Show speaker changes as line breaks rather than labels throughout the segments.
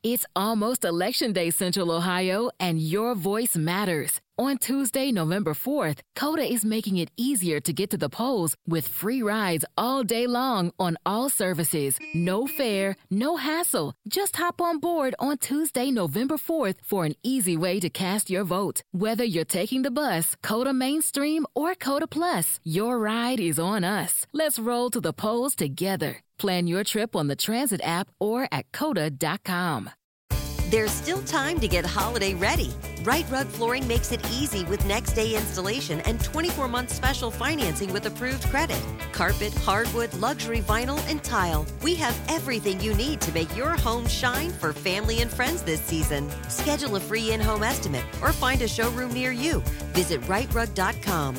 It's almost Election Day, Central Ohio, and your voice matters. On Tuesday, November 4th, COTA is making it easier to get to the polls with free rides all day long on all services. No fare, no hassle. Just hop on board on Tuesday, November 4th for an easy way to cast your vote. Whether you're taking the bus, COTA Mainstream, or COTA Plus, your ride is on us. Let's roll to the polls together. Plan your trip on the Transit app or at COTA.com.
There's still time to get holiday ready. Right Rug Flooring makes it easy with next day installation and 24-month special financing with approved credit. Carpet, hardwood, luxury vinyl, and tile. We have everything you need to make your home shine for family and friends this season. Schedule a free in-home estimate or find a showroom near you. Visit rightrug.com,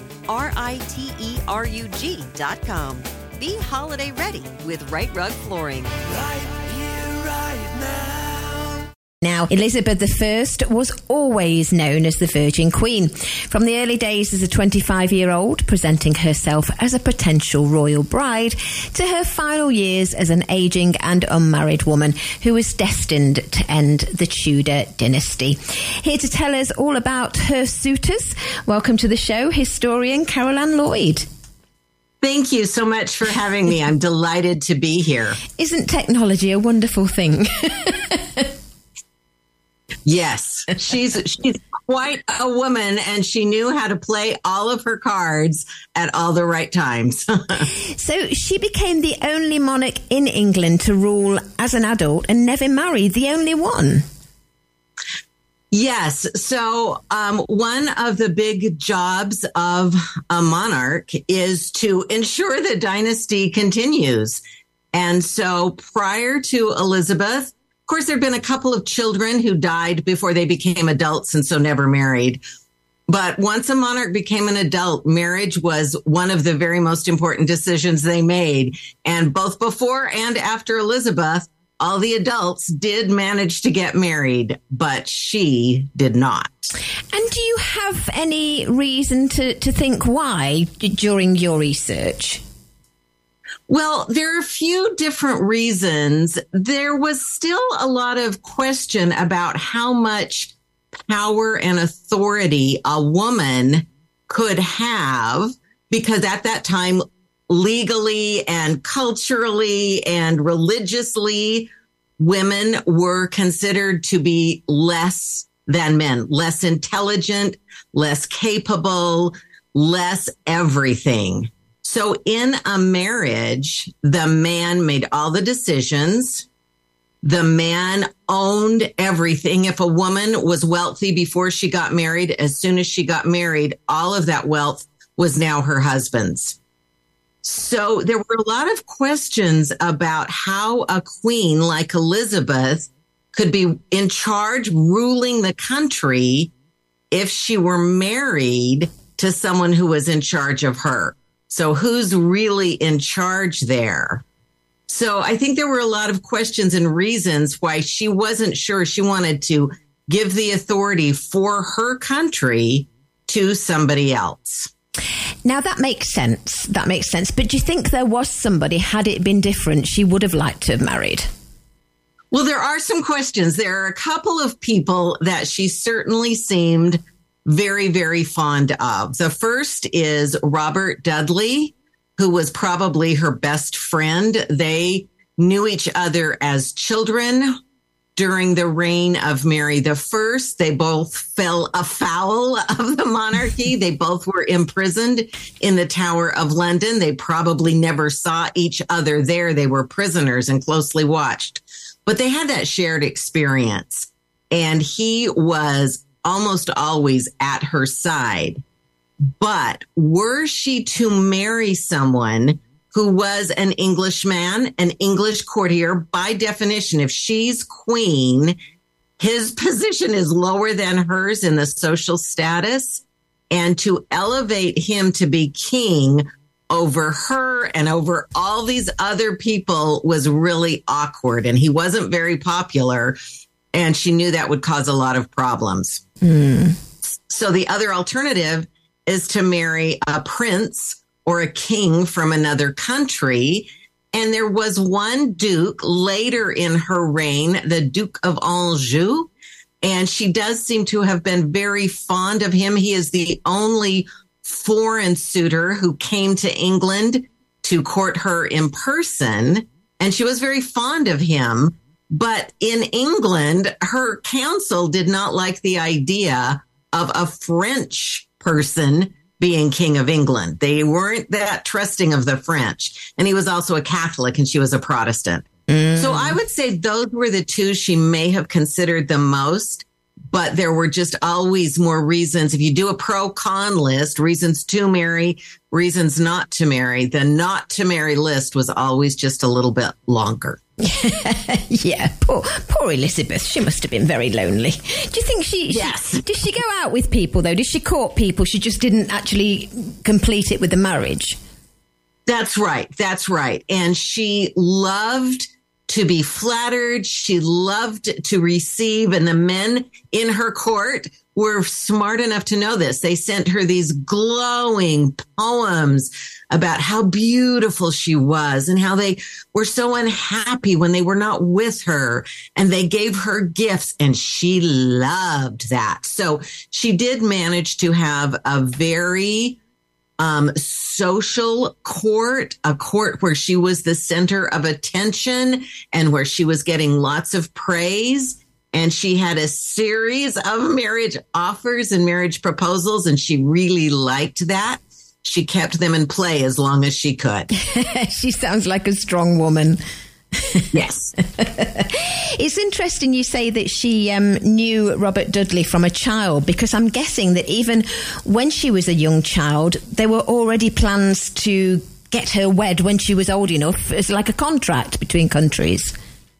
RITERUG.com. Be holiday ready with Right Rug Flooring.
Right here, right now.
Now, Elizabeth I was always known as the Virgin Queen. From the early days as a 25-year-old, presenting herself as a potential royal bride, to her final years as an aging and unmarried woman who was destined to end the Tudor dynasty. Here to tell us all about her suitors, welcome to the show, historian Carol Ann Lloyd.
Thank you so much for having me. I'm delighted to be here.
Isn't technology a wonderful thing?
Yes, she's quite a woman, and she knew how to play all of her cards at all the right times.
So she became the only monarch in England to rule as an adult and never married, the only one.
Yes. So one of the big jobs of a monarch is to ensure the dynasty continues. And so prior to Elizabeth, of course, there have been a couple of children who died before they became adults and so never married. But once a monarch became an adult, marriage was one of the very most important decisions they made. And both before and after Elizabeth, all the adults did manage to get married, but she did not.
And do you have any reason to think why during your research?
Well, there are a few different reasons. There was still a lot of question about how much power and authority a woman could have, because at that time, legally and culturally and religiously, women were considered to be less than men, less intelligent, less capable, less everything. So in a marriage, the man made all the decisions. The man owned everything. If a woman was wealthy before she got married, as soon as she got married, all of that wealth was now her husband's. So there were a lot of questions about how a queen like Elizabeth could be in charge, ruling the country, if she were married to someone who was in charge of her. So who's really in charge there? So I think there were a lot of questions and reasons why she wasn't sure she wanted to give the authority for her country to somebody else.
Now, that makes sense. That makes sense. But do you think there was somebody, had it been different, she would have liked to have married?
Well, there are some questions. There are a couple of people that she certainly seemed very, very fond of. The first is Robert Dudley, who was probably her best friend. They knew each other as children during the reign of Mary I. They both fell afoul of the monarchy. They both were imprisoned in the Tower of London. They probably never saw each other there. They were prisoners and closely watched. But they had that shared experience. And he was almost always at her side. But were she to marry someone who was an Englishman, an English courtier, by definition, if she's queen, his position is lower than hers in the social status. And to elevate him to be king over her and over all these other people was really awkward. And he wasn't very popular. And she knew that would cause a lot of problems. So the other alternative is to marry a prince or a king from another country. And there was one duke later in her reign, the Duke of Anjou. And she does seem to have been very fond of him. He is the only foreign suitor who came to England to court her in person. And she was very fond of him. But in England, her council did not like the idea of a French person being king of England. They weren't that trusting of the French. And he was also a Catholic and she was a Protestant. So I would say those were the two she may have considered the most, but there were just always more reasons. If you do a pro-con list, reasons to marry, reasons not to marry, the not to marry list was always just a little bit longer.
Yeah, poor Elizabeth. She must have been very lonely. Do you think
Yes.
did she go out with people though? Did she court people? She just didn't actually complete it with the marriage.
That's right. That's right. And she loved to be flattered. She loved to receive. And the men in her court were smart enough to know this. They sent her these glowing poems about how beautiful she was and how they were so unhappy when they were not with her. And they gave her gifts and she loved that. So she did manage to have a very social court, a court where she was the center of attention and where she was getting lots of praise. And she had a series of marriage offers and marriage proposals, and she really liked that. She kept them in play as long as she could.
She sounds like a strong woman.
Yes.
It's interesting you say that she knew Robert Dudley from a child, because I'm guessing that even when she was a young child, there were already plans to get her wed when she was old enough. It's like a contract between countries.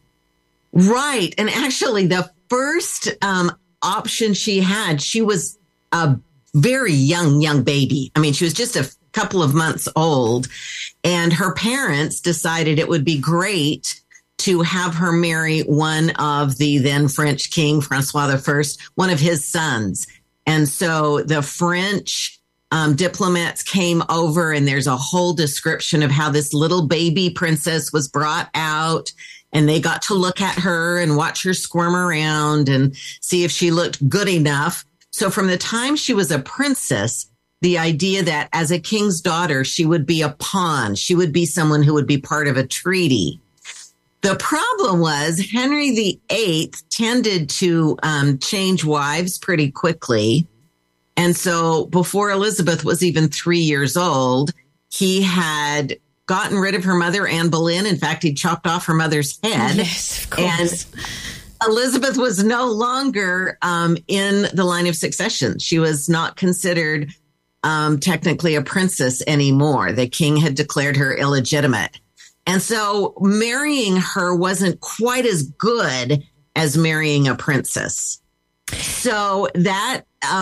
Right. And actually, the first option she had, she was a very young baby. I mean, she was just a couple of months old. And her parents decided it would be great to have her marry one of the then French king, Francois I, one of his sons. And so the French diplomats came over, and there's a whole description of how this little baby princess was brought out. And they got to look at her and watch her squirm around and see if she looked good enough. So from the time she was a princess, the idea that as a king's daughter, she would be a pawn. She would be someone who would be part of a treaty. The problem was Henry VIII tended to change wives pretty quickly. And so before Elizabeth was even 3 years old, he had gotten rid of her mother, Anne Boleyn. In fact, he chopped off her mother's head.
Yes, of course.
And Elizabeth was no longer in the line of succession. She was not considered technically a princess anymore. The king had declared her illegitimate. And so marrying her wasn't quite as good as marrying a princess. So that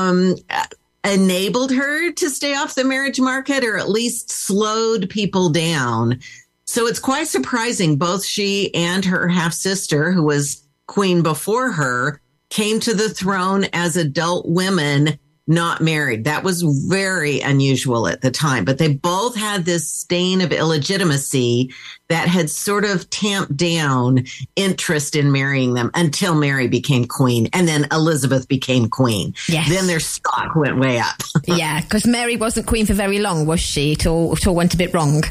enabled her to stay off the marriage market, or at least slowed people down. So it's quite surprising. Both she and her half-sister, who was queen before her, came to the throne as adult women, not married. That was very unusual at the time. But they both had this stain of illegitimacy that had sort of tamped down interest in marrying them until Mary became queen, and then Elizabeth became queen.
Yes.
Then their stock went way up.
Yeah, because Mary wasn't queen for very long, was she? It all went a bit wrong.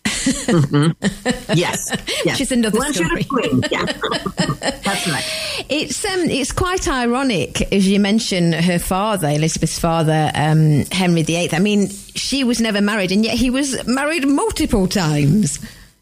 Mm-hmm. Yes.
Which is another story.
Queen. Yeah. That's right.
It's quite ironic, as you mentioned, her father, Elizabeth's father, Henry VIII. I mean, she was never married, and yet he was married multiple times.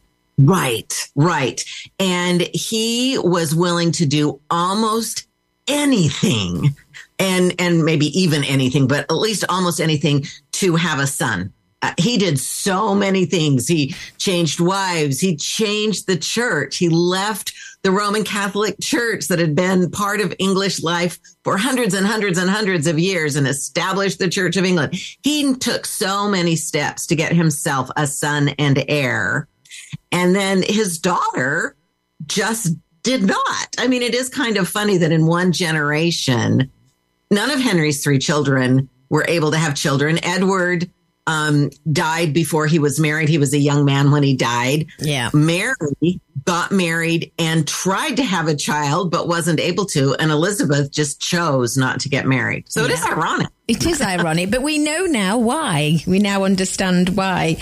Right. And he was willing to do almost anything, and maybe even anything, but at least almost anything to have a son. He did so many things. He changed wives. He changed the church. He left the Roman Catholic Church that had been part of English life for hundreds and hundreds and hundreds of years and established the Church of England. He took so many steps to get himself a son and heir. And then his daughter just did not. I mean, it is kind of funny that in one generation, none of Henry's three children were able to have children. Edward died before he was married. He was a young man when he died.
Yeah.
Mary got married and tried to have a child, but wasn't able to. And Elizabeth just chose not to get married. So it is ironic.
It is ironic, but we know now why. We now understand why.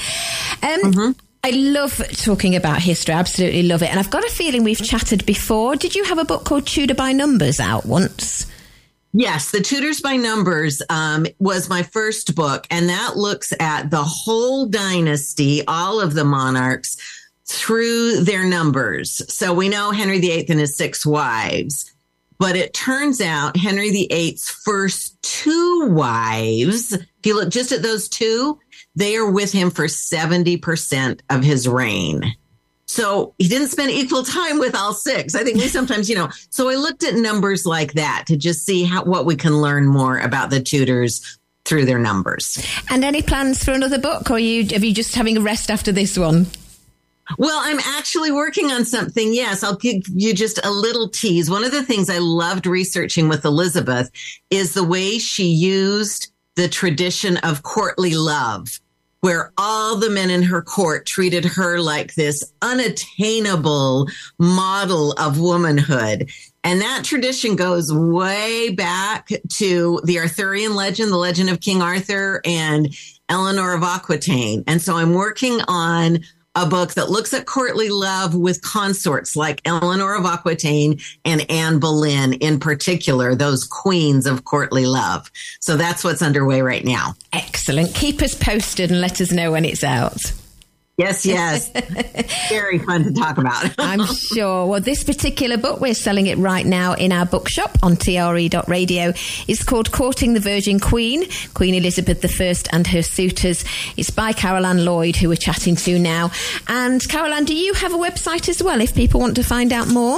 I love talking about history. I absolutely love it. And I've got a feeling we've chatted before. Did you have a book called Tudor by Numbers out once?
Yes, The Tudors by Numbers was my first book, and that looks at the whole dynasty, all of the monarchs, through their numbers. So we know Henry VIII and his 6 wives, but it turns out Henry VIII's first 2 wives, if you look just at those 2, they are with him for 70% of his reign. So he didn't spend equal time with all 6. I think we sometimes, so I looked at numbers like that to just see what we can learn more about the Tudors through their numbers.
And any plans for another book, or are you just having a rest after this one?
Well, I'm actually working on something. Yes, I'll give you just a little tease. One of the things I loved researching with Elizabeth is the way she used the tradition of courtly love, where all the men in her court treated her like this unattainable model of womanhood. And that tradition goes way back to the Arthurian legend, the legend of King Arthur and Eleanor of Aquitaine. And so I'm working on a book that looks at courtly love with consorts like Eleanor of Aquitaine and Anne Boleyn in particular, those queens of courtly love. So that's what's underway right now.
Excellent. Keep us posted and let us know when it's out.
Yes. Very fun to talk about.
I'm sure. Well, this particular book, we're selling it right now in our bookshop on TRE.radio. It's called Courting the Virgin Queen, Queen Elizabeth I and Her Suitors. It's by Carol Ann Lloyd, who we're chatting to now. And Carol Ann, do you have a website as well if people want to find out more?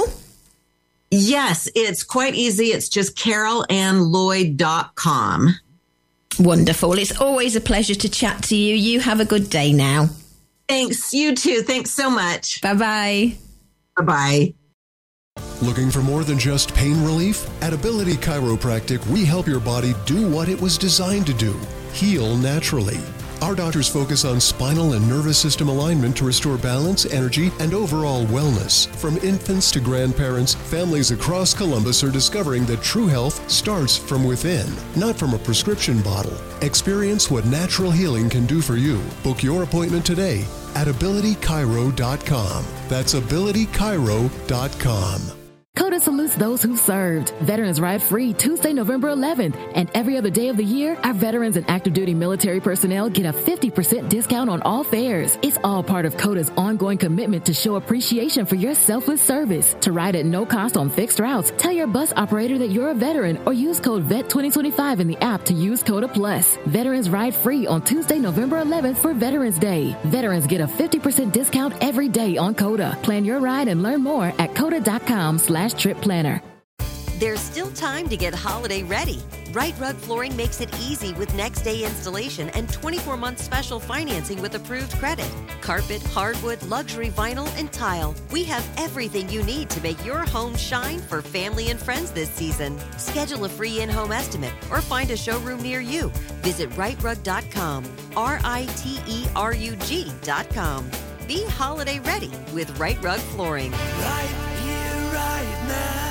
Yes, it's quite easy. It's just carolannlloyd.com.
Wonderful. It's always a pleasure to chat to you. You have a good day now.
Thanks. You too. Thanks so much.
Bye-bye.
Bye-bye.
Looking for more than just pain relief? At Ability Chiropractic, we help your body do what it was designed to do, heal naturally. Our doctors focus on spinal and nervous system alignment to restore balance, energy, and overall wellness. From infants to grandparents, families across Columbus are discovering that true health starts from within, not from a prescription bottle. Experience what natural healing can do for you. Book your appointment today at abilitychiro.com. That's abilitychiro.com.
COTA salutes those who served. Veterans Ride Free Tuesday, November 11th. And every other day of the year, our veterans and active duty military personnel get a 50% discount on all fares. It's all part of COTA's ongoing commitment to show appreciation for your selfless service. To ride at no cost on fixed routes, tell your bus operator that you're a veteran or use code VET2025 in the app to use COTA Plus. Veterans Ride Free on Tuesday, November 11th for Veterans Day. Veterans get a 50% discount every day on COTA. Plan your ride and learn more at COTA.com/trip planner.
There's still time to get holiday ready. Right Rug Flooring makes it easy with next day installation and 24-month special financing with approved credit. Carpet, hardwood, luxury vinyl, and tile. We have everything you need to make your home shine for family and friends this season. Schedule a free in-home estimate or find a showroom near you. Visit rightrug.com, RITERUG.com. Be holiday ready with Right Rug Flooring.
Right here, right now.